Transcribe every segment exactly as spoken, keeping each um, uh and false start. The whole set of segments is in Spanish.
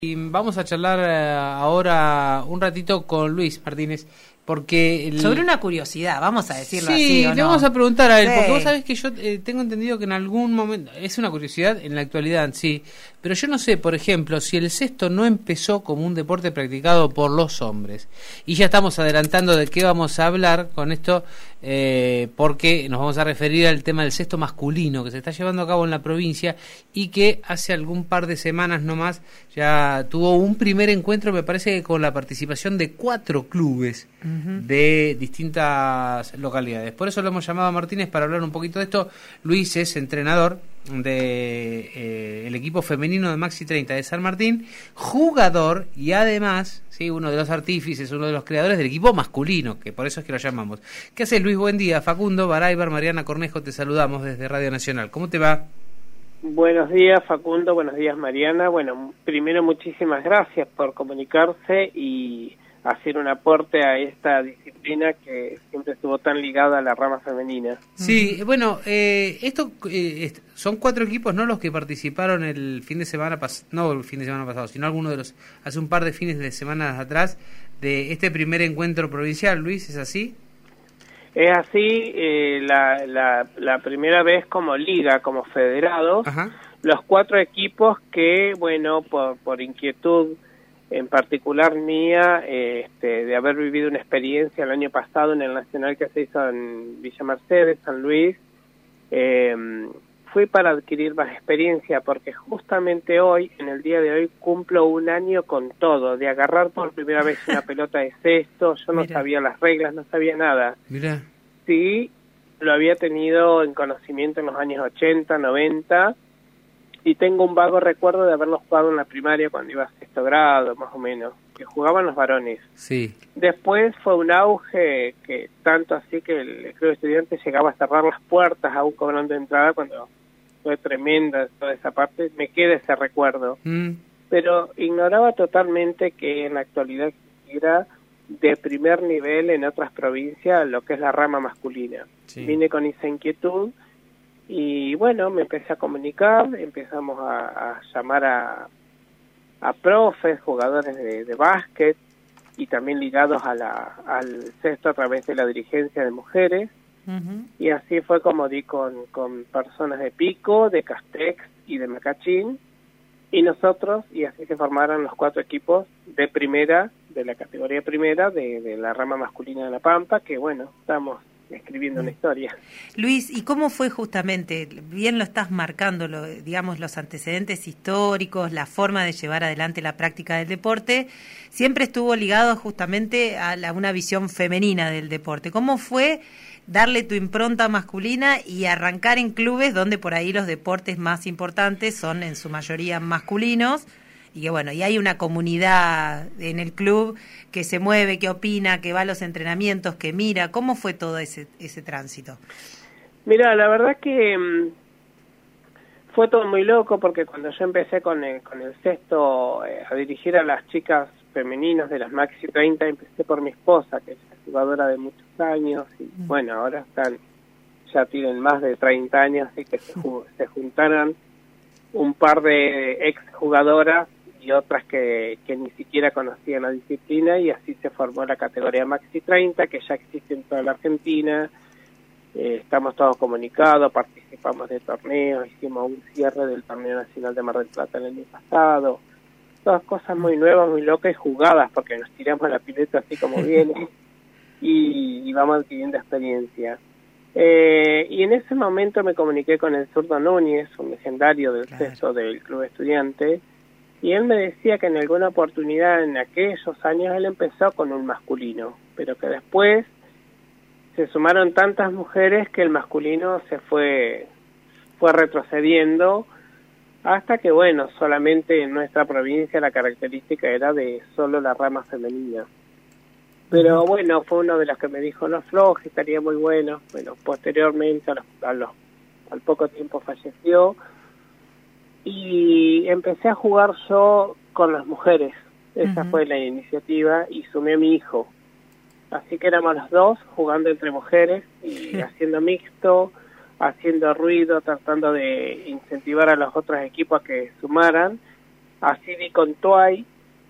Y vamos a charlar eh, ahora un ratito con Luis Martínez, porque... El... Sobre una curiosidad, vamos a decirlo sí, así, ¿o no? le vamos a preguntar a él, Sí. porque vos sabés que yo eh, tengo entendido que en algún momento, es una curiosidad en la actualidad, sí, pero yo no sé, por ejemplo, si el cesto no empezó como un deporte practicado por los hombres, y ya estamos adelantando de qué vamos a hablar con esto, eh, porque nos vamos a referir al tema del cesto masculino que se está llevando a cabo en la provincia y que hace algún par de semanas nomás ya tuvo un primer encuentro, me parece que con la participación de cuatro clubes uh-huh. de distintas localidades. Por eso lo hemos llamado a Martínez para hablar un poquito de esto. Luis es entrenador de eh, el equipo femenino de Maxi treinta de San Martín, jugador y además, sí, uno de los artífices, uno de los creadores del equipo masculino, que por eso es que lo llamamos. ¿Qué haces, Luis? Buen día. Facundo Baraybar, Mariana Cornejo, te saludamos desde Radio Nacional. ¿Cómo te va? Buenos días, Facundo. Buenos días, Mariana. Bueno, primero muchísimas gracias por comunicarse y hacer un aporte a esta disciplina que siempre estuvo tan ligada a la rama femenina. Sí, bueno, eh, esto eh, son cuatro equipos, no los que participaron el fin de semana pasado, no el fin de semana pasado, sino alguno de los, hace un par de fines de semana atrás, de este primer encuentro provincial. Luis, ¿es así? Es así, eh, la, la, la primera vez como liga, como federados, Ajá. los cuatro equipos que, bueno, por, por inquietud en particular mía, eh, este, de haber vivido una experiencia el año pasado en el Nacional que se hizo en Villa Mercedes, San Luis, eh, fui para adquirir más experiencia, porque justamente hoy, en el día de hoy, cumplo un año con todo, de agarrar por primera vez una pelota de cesto. Yo no Mira. sabía las reglas, no sabía nada. Mira. Sí, lo había tenido en conocimiento en los años ochenta, noventa, y tengo un vago recuerdo de haberlo jugado en la primaria cuando iba a sexto grado, más o menos, que jugaban los varones. Sí. Después fue un auge que tanto así que el club de estudiantes llegaba a cerrar las puertas aún cobrando entrada, cuando fue tremenda toda esa parte. Me queda ese recuerdo. Mm. Pero ignoraba totalmente que en la actualidad existiera de primer nivel en otras provincias lo que es la rama masculina. Sí. Vine con esa inquietud. Y bueno, me empecé a comunicar, empezamos a, a llamar a, a profes, jugadores de, de básquet y también ligados a la, al cesto a través de la dirigencia de mujeres. Uh-huh. Y así fue como di con, con personas de Pico, de Castex y de Macachín. Y nosotros, y así se formaron los cuatro equipos de primera, de la categoría primera, de, de la rama masculina de La Pampa, que bueno, estamos escribiendo una historia. Luis, ¿y cómo fue justamente, bien lo estás marcando, lo, digamos, los antecedentes históricos, la forma de llevar adelante la práctica del deporte, siempre estuvo ligado justamente a la, una visión femenina del deporte? ¿Cómo fue darle tu impronta masculina y arrancar en clubes donde por ahí los deportes más importantes son en su mayoría masculinos? Y que bueno, y hay una comunidad en el club que se mueve, que opina, que va a los entrenamientos, que mira. ¿Cómo fue todo ese ese tránsito? Mira, la verdad que um, fue todo muy loco, porque cuando yo empecé con el, con el cesto eh, a dirigir a las chicas femeninas de las Maxi treinta, empecé por mi esposa, que es jugadora de muchos años, y mm. bueno, ahora están, ya tienen más de treinta años, así que se, se juntaron un par de ex jugadoras y otras que, que ni siquiera conocían la disciplina, y así se formó la categoría Maxi treinta, que ya existe en toda la Argentina. Eh, estamos todos comunicados, participamos de torneos, hicimos un cierre del torneo nacional de Mar del Plata el año pasado. Todas cosas muy nuevas, muy locas y jugadas, porque nos tiramos la pileta así como viene y, y vamos adquiriendo experiencia. Eh, y en ese momento me comuniqué con el Zurdo Núñez, un legendario del claro. cesto del Club Estudiante, y él me decía que en alguna oportunidad en aquellos años él empezó con un masculino, pero que después se sumaron tantas mujeres que el masculino se fue fue retrocediendo, hasta que bueno, solamente en nuestra provincia la característica era de solo la rama femenina. Pero bueno, fue uno de los que me dijo, no afloje, estaría muy bueno. Bueno, posteriormente, a los, a los, al poco tiempo falleció, y empecé a jugar yo con las mujeres. Esa uh-huh. fue la iniciativa, y sumé a mi hijo. Así que éramos los dos jugando entre mujeres y haciendo mixto, haciendo ruido, tratando de incentivar a los otros equipos a que sumaran. así di con Tuay,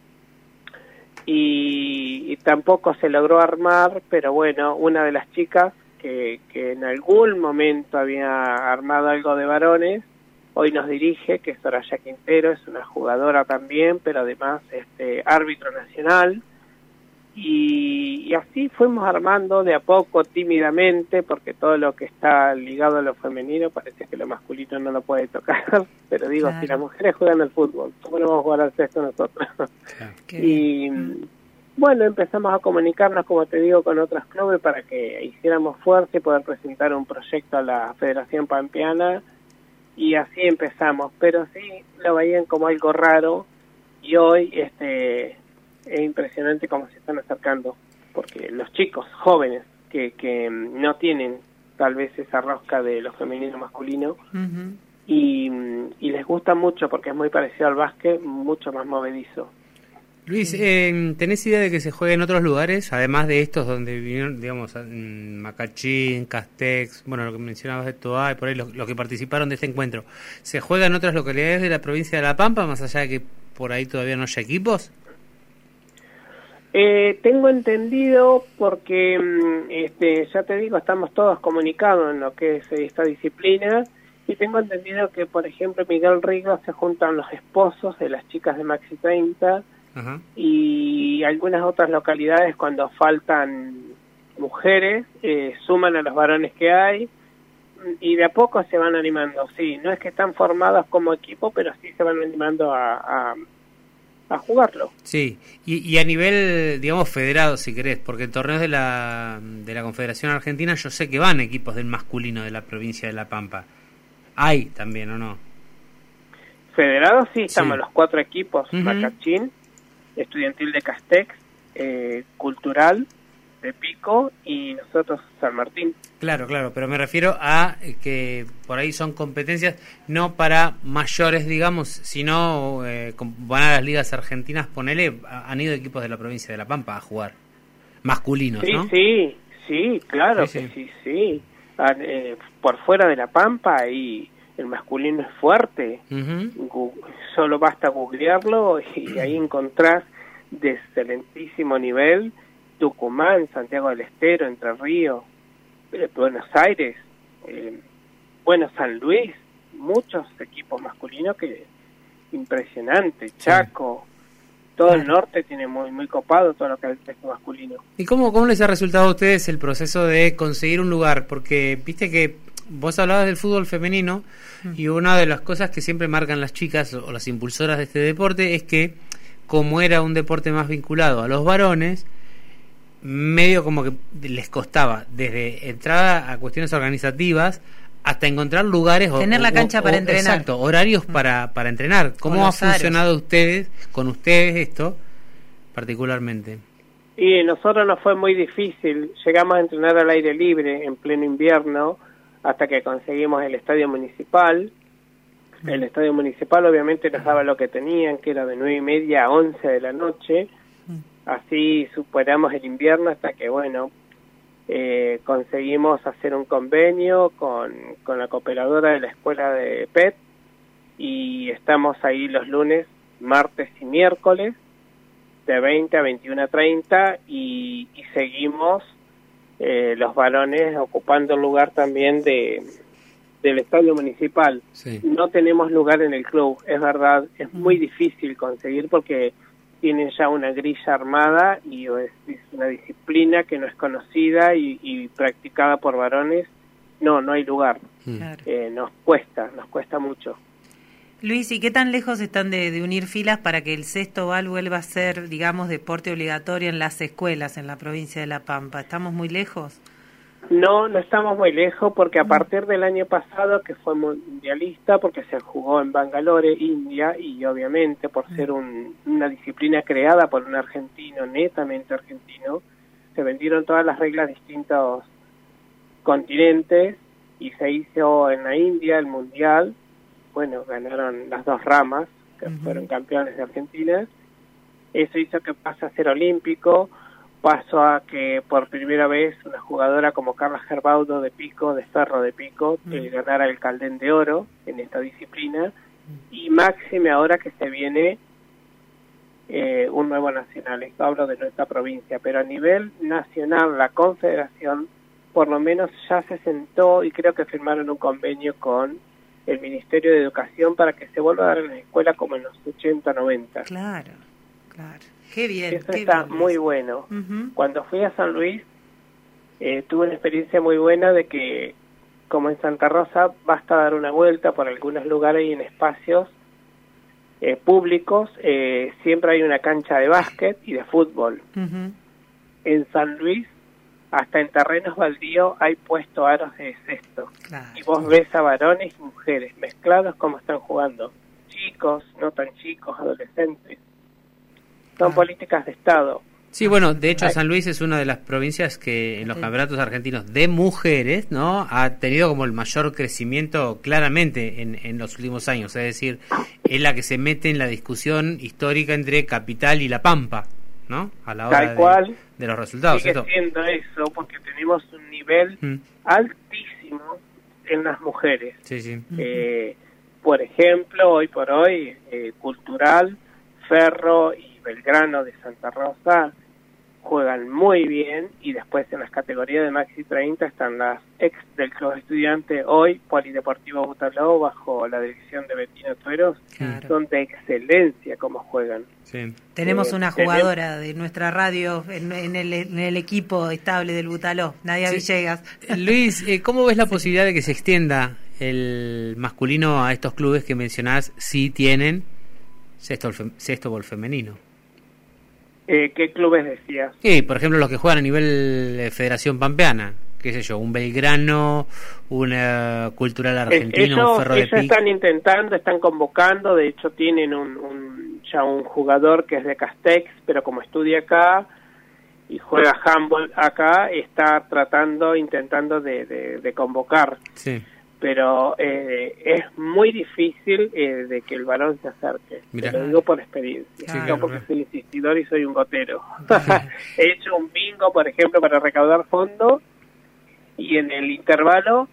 y, y tampoco se logró armar, pero bueno, una de las chicas que, que en algún momento había armado algo de varones, hoy nos dirige, que es Soraya Quintero, es una jugadora también, pero además este árbitro nacional, y, y así fuimos armando de a poco, tímidamente, porque todo lo que está ligado a lo femenino parece que lo masculino no lo puede tocar, pero digo, claro, si las mujeres juegan al fútbol, ¿cómo no vamos a jugar al sexto nosotros? Claro. Y mm. bueno, empezamos a comunicarnos, como te digo, con otros clubes para que hiciéramos fuerza y poder presentar un proyecto a la Federación Pampeana, y así empezamos, pero sí lo veían como algo raro, y hoy este es impresionante cómo se están acercando, porque los chicos jóvenes que, que no tienen tal vez esa rosca de lo femenino masculino, uh-huh. y, y les gusta mucho porque es muy parecido al básquet, mucho más movedizo. Luis, eh, ¿tenés idea de que se juegue en otros lugares, además de estos donde vinieron, digamos, Macachín, Castex, bueno, lo que mencionabas de Toay, por ahí los, los que participaron de este encuentro? ¿Se juega en otras localidades de la provincia de La Pampa, más allá de que por ahí todavía no haya equipos? Eh, tengo entendido, porque este, ya te digo, estamos todos comunicados en lo que es esta disciplina, y tengo entendido que, por ejemplo, Miguel Rigo se juntan los esposos de las chicas de Maxi treinta, uh-huh. y algunas otras localidades, cuando faltan mujeres, eh, suman a los varones que hay, y de a poco se van animando. Sí, no es que están formados como equipo, pero sí se van animando a... a a jugarlo. Sí, y, y a nivel, digamos, federado, si querés, porque en torneos de la de la Confederación Argentina yo sé que van equipos del masculino de la provincia de La Pampa. ¿Hay también o no? Federado sí, estamos sí. los cuatro equipos, uh-huh. Macachín, Estudiantil de Castex, eh, Cultural de Pico y nosotros San Martín. Claro, claro, pero me refiero a que por ahí son competencias no para mayores, digamos, sino eh, van a las ligas argentinas, ponele, han ido equipos de la provincia de La Pampa a jugar, masculinos, sí, ¿no? Sí, sí, claro sí, que sí, sí, sí. Ah, eh, por fuera de La Pampa y el masculino es fuerte, uh-huh. solo basta googlearlo y ahí encontrás de excelentísimo nivel. Tucumán, Santiago del Estero, Entre Ríos, eh, Buenos Aires, eh, bueno, San Luis, muchos equipos masculinos que impresionante, Chaco, sí. todo el norte tiene muy muy copado todo lo que es el sexo masculino. ¿Y cómo, cómo les ha resultado a ustedes el proceso de conseguir un lugar? Porque viste que vos hablabas del fútbol femenino, mm. y una de las cosas que siempre marcan las chicas o las impulsoras de este deporte es que, como era un deporte más vinculado a los varones, medio como que les costaba desde entrada a cuestiones organizativas hasta encontrar lugares tener o, la cancha o, para o, entrenar, exacto, horarios mm. para para entrenar. ¿Cómo ha funcionado aros. ustedes con ustedes esto particularmente? Y nosotros nos fue muy difícil, llegamos a entrenar al aire libre en pleno invierno hasta que conseguimos el estadio municipal. mm. El estadio municipal obviamente nos daba lo que tenían, que era de nueve y media a once de la noche. Así superamos el invierno hasta que, bueno, eh, conseguimos hacer un convenio con, con la cooperadora de la escuela de P E T, y estamos ahí los lunes, martes y miércoles de veinte a veintiuno a treinta, y, y seguimos eh, los varones ocupando el lugar también de del estadio municipal. Sí. No tenemos lugar en el club, es verdad, es muy difícil conseguir porque tienen ya una grilla armada y es, es una disciplina que no es conocida y, y practicada por varones. No, no hay lugar. Claro. Eh, nos cuesta, nos cuesta mucho. Luis, ¿y qué tan lejos están de, de unir filas para que el sexto bal vuelva a ser, digamos, deporte obligatorio en las escuelas en la provincia de La Pampa? ¿Estamos muy lejos? No, no estamos muy lejos porque a partir del año pasado, que fue mundialista, porque se jugó en Bangalore, India, y obviamente por ser un, una disciplina creada por un argentino, netamente argentino, se vendieron todas las reglas de distintos continentes y se hizo en la India el mundial. Bueno, ganaron las dos ramas, que uh-huh. fueron campeones de Argentina. Eso hizo que pase a ser olímpico. Pasó a que por primera vez una jugadora como Carla Gerbaudo de Pico, de Ferro de Pico, mm. eh, ganara el Caldén de Oro en esta disciplina, mm. y máxime ahora que se viene eh, un nuevo nacional. Esto hablo de nuestra provincia, pero a nivel nacional la Confederación por lo menos ya se sentó y creo que firmaron un convenio con el Ministerio de Educación para que se vuelva a dar en la escuela como en los ochenta, noventa. Claro, claro. Qué bien. Eso qué está bien, muy Luis. bueno. Uh-huh. Cuando fui a San Luis, eh, tuve una experiencia muy buena de que, como en Santa Rosa, basta dar una vuelta por algunos lugares y en espacios eh, públicos, eh, siempre hay una cancha de básquet y de fútbol. Uh-huh. En San Luis, hasta en terrenos baldíos hay puesto aros de cesto. Claro. Y vos ves a varones y mujeres mezclados como están jugando. Chicos, no tan chicos, adolescentes. Son Ah. políticas de Estado. Sí, bueno, de hecho Ay. San Luis es una de las provincias que en los Sí. campeonatos argentinos de mujeres, ¿no?, ha tenido como el mayor crecimiento claramente en, en los últimos años. Es decir, es la que se mete en la discusión histórica entre Capital y La Pampa, ¿no?, a la hora Tal de, cual. de los resultados. Sigue Esto. siendo eso, porque tenemos un nivel Mm, altísimo en las mujeres. sí, sí. Eh, por ejemplo, hoy por hoy, eh, Cultural, Ferro y Belgrano de Santa Rosa juegan muy bien, y después en las categorías de Maxi treinta están las ex del Club Estudiante, hoy Polideportivo Butaló, bajo la dirección de Betina Tueros. Claro. Son de excelencia como juegan. Sí. Tenemos Eh, una jugadora de nuestra radio en, en, el, en el equipo estable del Butaló, Nadia Sí. Villegas. Luis, eh, ¿cómo ves la posibilidad de que se extienda el masculino a estos clubes que mencionás si tienen sexto, sexto femenino? Eh, ¿Qué clubes decías? Sí, por ejemplo, los que juegan a nivel eh, Federación Pampeana, qué sé yo, un Belgrano, una Cultural Argentina, ellos, un Ferro de ellos Pic. están intentando, están convocando, de hecho tienen un, un ya un jugador que es de Castex, pero como estudia acá y juega handball acá, está tratando, intentando de, de, de convocar, Sí, pero eh, es muy difícil eh, de que el varón se acerque. Mirá. Te lo digo por experiencia, Sí, no claro, porque claro. soy insistidor y soy un gotero. He hecho un bingo, por ejemplo, para recaudar fondos, y en el intervalo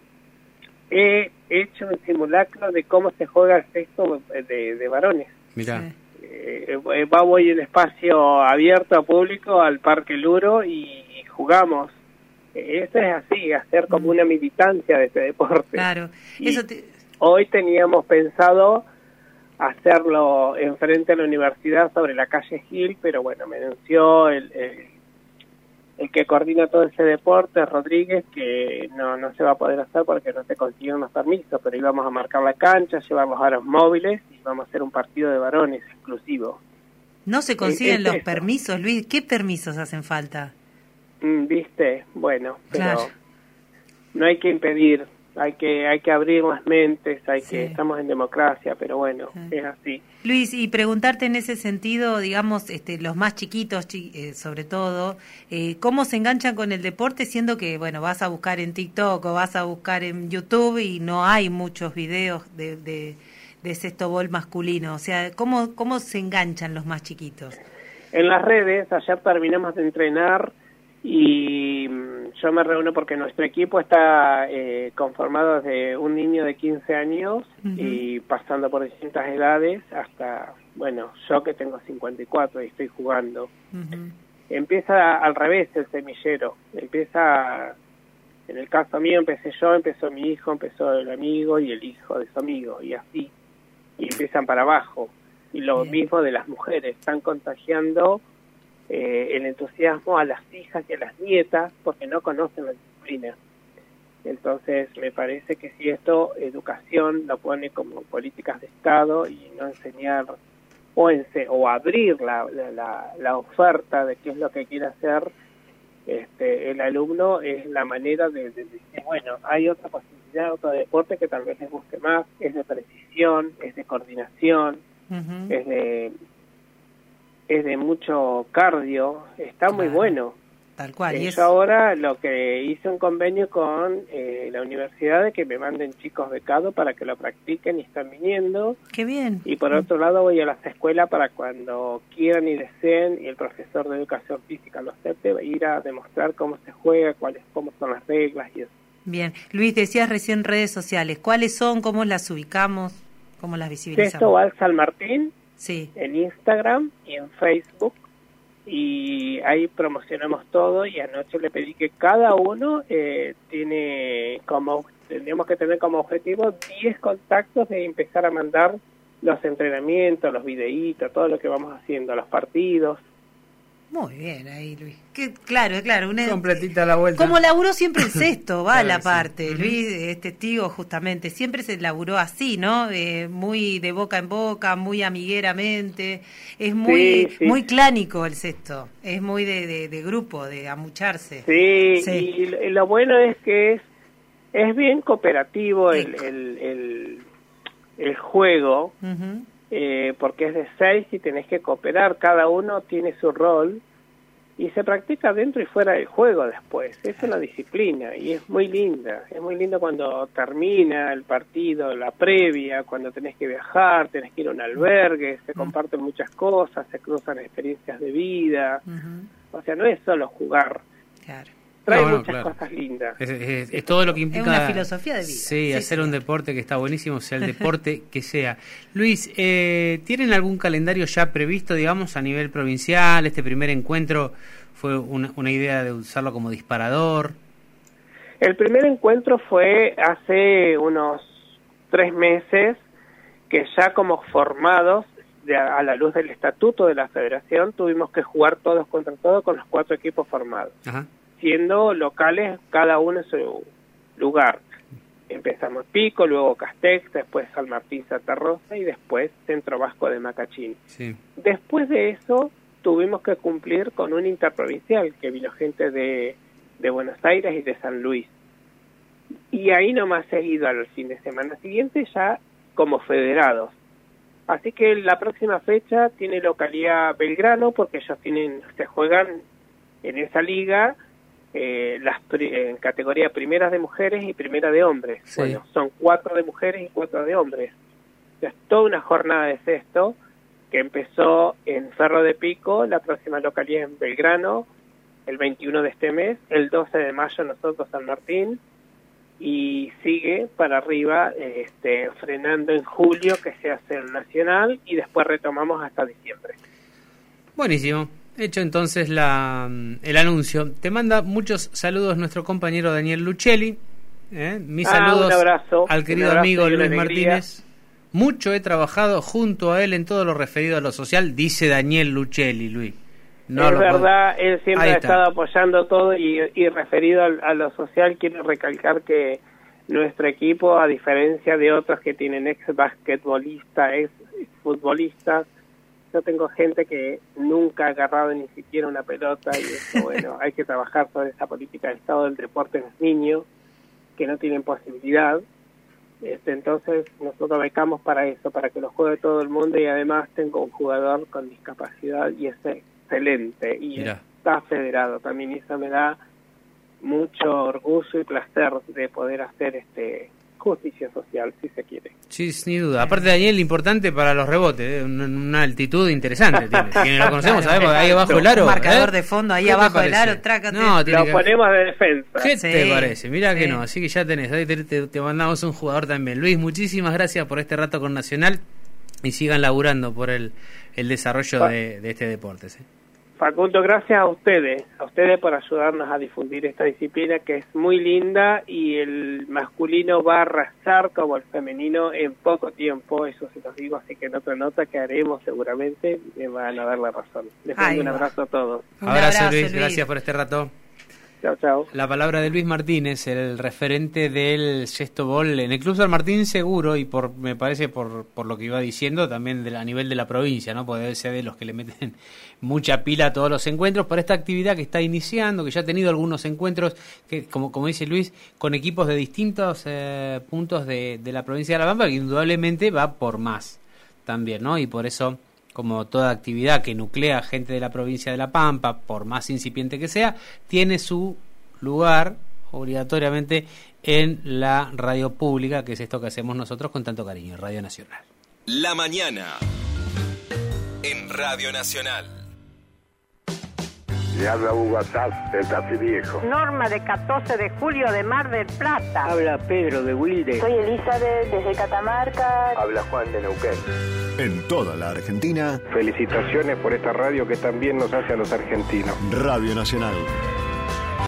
he hecho un simulacro de cómo se juega el sexto de, de varones. mirá. Sí. Eh, va voy en espacio abierto a público al Parque Luro y, y jugamos. Eh, Eso es así, hacer como una militancia de este deporte. Claro. Y Eso te- hoy teníamos pensado hacerlo enfrente a la universidad sobre la calle Gil, pero bueno, me denunció el, el, el que coordina todo ese deporte, Rodríguez, que no, no se va a poder hacer porque no se consiguieron los permisos, pero íbamos a marcar la cancha, llevar los aros móviles y vamos a hacer un partido de varones exclusivo. no se consiguen es los eso. permisos, Luis. ¿Qué permisos hacen falta? Mm, ¿Viste? Bueno, pero Claro. no hay que impedir, hay que hay que abrir las mentes, hay Sí. que estamos en democracia, pero bueno, Sí. es así. Luis, y preguntarte en ese sentido, digamos, este, los más chiquitos, chi- eh, sobre todo, eh, ¿cómo se enganchan con el deporte, siendo que, bueno, vas a buscar en TikTok o vas a buscar en YouTube y no hay muchos videos de, de, de sextobol masculino? O sea, ¿cómo, ¿cómo se enganchan los más chiquitos? En las redes, ayer terminamos de entrenar y mm, yo me reúno porque nuestro equipo está eh, conformado de un niño de quince años Ujú. y pasando por distintas edades hasta, bueno, yo que tengo cincuenta y cuatro y estoy jugando. Ujú. Empieza al revés el semillero, empieza, en el caso mío empecé yo, empezó mi hijo, empezó el amigo y el hijo de su amigo, y así, y empiezan para abajo. Y lo Bien. mismo de las mujeres, están contagiando eh, el entusiasmo a las hijas y a las nietas porque no conocen la disciplina. Entonces me parece que si esto, educación, lo pone como políticas de Estado y no enseñar o, ense o abrir la, la, la, la oferta de qué es lo que quiere hacer este, el alumno, es la manera de, de decir, bueno, hay otra posibilidad, otro deporte que tal vez les guste más, es de precisión, es de coordinación, Ujú. es de es de mucho cardio, está muy Claro. bueno. Tal cual. Y Eh, es, Yo ahora lo que hice un convenio con eh, la universidad de que me manden chicos becados para que lo practiquen y están viniendo. qué bien. Y por otro lado voy a las escuelas para cuando quieran y deseen y el profesor de educación física lo acepte, ir a demostrar cómo se juega, cuáles cómo son las reglas y eso. Bien. Luis, decías recién redes sociales. ¿Cuáles son? ¿Cómo las ubicamos? ¿Cómo las Sexto visibilizamos? Val San Martín sí. en Instagram y en Facebook, y ahí promocionamos todo, y anoche le pedí que cada uno eh, tiene como, tendríamos que tener como objetivo diez contactos de empezar a mandar los entrenamientos, los videitos, todo lo que vamos haciendo, los partidos. Muy bien ahí, Luis. Que, claro, claro. Una, completita la vuelta. Como laburó siempre el sexto, va claro, la sí. parte. Uh-huh. Luis es testigo justamente. Siempre se laburó así, ¿no? Eh, muy de boca en boca, muy amigueramente. Es muy sí, sí. muy clánico el sexto. Es muy de, de, de grupo, de amucharse. Sí, sí. Y lo bueno es que es, es bien cooperativo el, el, el, el juego. Uh-huh. Eh, porque es de seis y tenés que cooperar, cada uno tiene su rol y se practica dentro y fuera del juego después. Es una disciplina y es muy linda, es muy lindo cuando termina el partido, la previa, cuando tenés que viajar, tenés que ir a un albergue, se comparten muchas cosas, se cruzan experiencias de vida, uh-huh. o sea, no es solo jugar. Claro. Trae no, no, muchas claro. cosas lindas. Es, es, es todo lo que implica... Es una filosofía de vida. Sí, sí hacer sí. un deporte que está buenísimo, sea el deporte que sea. Luis, eh, ¿tienen algún calendario ya previsto, digamos, a nivel provincial? Este primer encuentro fue una, una idea de usarlo como disparador. El primer encuentro fue hace unos tres meses, que ya como formados, de, a la luz del estatuto de la federación, tuvimos que jugar todos contra todos con los cuatro equipos formados. Ajá. Siendo locales cada uno en su lugar. Empezamos Pico, luego Castex, después San Martín, Santa Rosa y después Centro Vasco de Macachín. Sí. Después de eso tuvimos que cumplir con un interprovincial que vino gente de, de Buenos Aires y de San Luis. Y ahí nomás he ido al fin de semana siguiente ya como federados. Así que la próxima fecha tiene localidad Belgrano porque ellos tienen, se juegan en esa liga Eh, las pri- en categoría primeras de mujeres y primera de hombres. Sí. Bueno, son cuatro de mujeres y cuatro de hombres. O sea, es toda una jornada de sexto que empezó en Ferro de Pico, la próxima localidad en Belgrano, el veintiuno de este mes, el doce de mayo nosotros San Martín, y sigue para arriba, este, frenando en julio, que se hace el nacional, y después retomamos hasta diciembre. Buenísimo. Hecho entonces la, el anuncio. Te manda muchos saludos nuestro compañero Daniel Luchelli. ¿eh? Mis Ah, saludos un abrazo, al querido un abrazo amigo y una Luis alegría. Martínez. Mucho he trabajado junto a él en todo lo referido a lo social, dice Daniel Luchelli, Luis. No es lo verdad, él siempre Ahí ha está. estado apoyando todo y, y referido a, a lo social, quiero recalcar que nuestro equipo, a diferencia de otros que tienen ex basquetbolistas, ex futbolistas, yo tengo gente que nunca ha agarrado ni siquiera una pelota y eso, bueno, hay que trabajar sobre esa política de estado del deporte en los niños que no tienen posibilidad. Este, entonces nosotros becamos para eso, para que lo juegue todo el mundo, y además tengo un jugador con discapacidad y es excelente y Mirá. está federado también, y eso me da mucho orgullo y placer de poder hacer este justicia social, si se quiere. Sí, sin duda. Aparte, Daniel, importante para los rebotes, ¿eh? una, una altitud interesante tiene. Quienes lo conocemos sabemos, ahí abajo el aro. Un marcador ¿eh? de fondo, ahí ¿Qué te abajo del parece? aro, trácate. No, tiene Lo que- ponemos de defensa. ¿Qué Sí, te parece? Mira que sí. no, así que ya tenés, ahí te, te- te mandamos un jugador también. Luis, muchísimas gracias por este rato con Nacional y sigan laburando por el, el desarrollo de, de este deporte. ¿sí? Facundo, gracias a ustedes, a ustedes por ayudarnos a difundir esta disciplina que es muy linda, y el masculino va a arrasar como el femenino en poco tiempo, eso se los digo, así que en otra nota que haremos seguramente me van a dar la razón. Les Ahí mando un va. abrazo a todos. Un Abrazo, abrazo, Luis, Luis. gracias por este rato. Chao, chao. La palabra de Luis Martínez, el referente del sexto bol en el Club San Martín seguro, y por me parece por por lo que iba diciendo también de, a nivel de la provincia, ¿no? Porque debe ser de los que le meten mucha pila a todos los encuentros por esta actividad que está iniciando, que ya ha tenido algunos encuentros, que como como dice Luis, con equipos de distintos eh, puntos de, de la provincia de La Pampa, que indudablemente va por más también, ¿no? Y por eso, como toda actividad que nuclea gente de la provincia de La Pampa, por más incipiente que sea, tiene su lugar obligatoriamente en la radio pública, que es esto que hacemos nosotros con tanto cariño, Radio Nacional. La mañana en Radio Nacional. Le habla Hugo Ataz, el Tati Viejo. Norma de catorce de julio de Mar del Plata. Habla Pedro de Wilde. Soy Elizabeth desde Catamarca. Habla Juan de Neuquén. En toda la Argentina. Felicitaciones por esta radio que también nos hace a los argentinos. Radio Nacional.